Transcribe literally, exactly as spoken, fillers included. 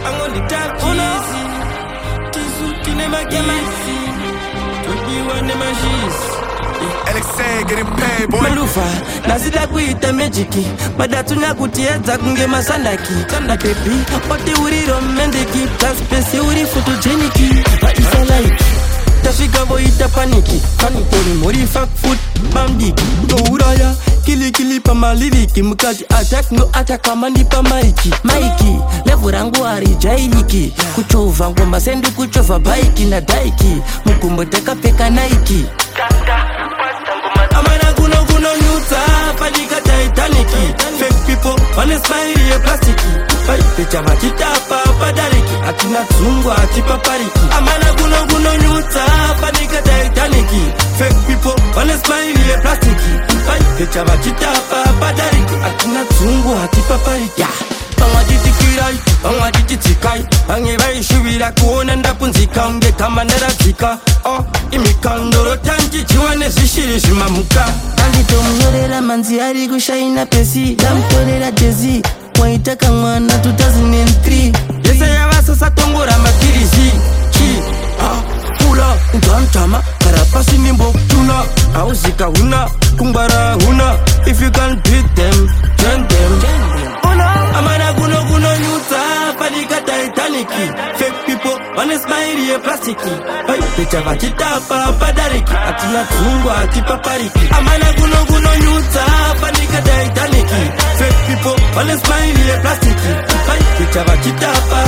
I'm on the top cheesy. Tisu kinema gemasi. twenty-one magis. Alexei getting paid, boy. Malufa, nazida kuita magiki. Badatuna kutieza kunge masandaki. Tanda baby, ote uri romendiki. Plus pesi uri photogeniki. But it's a like. Tafika boita paniki. Kaniponi mori fuck food. Bamdiki. No uraya. Kili kili pa maliriki. Mkaji attack no attack kama nipa maiki. Maiki, levu rangu harijailiki. Kuchova ngoma sendu kuchova baiki na daiki. Mkumboteka peka naiki. Amana kuno kuno nyuta. Fadika Titanicki. Fake people, wanna smile ya plastiki. Pecha machitapa padariki. Akina tungwa akipapariki. Amana kuno kuno nyuta. Fadika Titanicki. Fake people, wanna smile ya plastiki. Pecha machitapa padariki. Akina tungwa akipapariki. Yeah. Bangwa jitikirai, bangwa jititikai. Bange bai shubira kuona ndapunzika. Unge kama naratika. Oh, imikandoro tanki chiwane sishiri shimamuka. Andito mnorera manzi ari kushaina pesi. Damtorera jezi, waitaka mwana two thousand three. Yesa ya wasa satongora makirizi. Chi, ah, pula, ntantama. Karapasi nimbo, tuna. Auzika huna, kumbara huna. If you can beat them, join them. Amana kuno kuno nyuta. Fadika Titanicki. Fake people, wanna smile ya plastiki. Pecha vachitapa padariki. Atina tungwa akipapariki. Amana kuno kuno nyuta. Fadika Titanicki. Fake people, wanna smile ya plastiki. Pecha vachitapa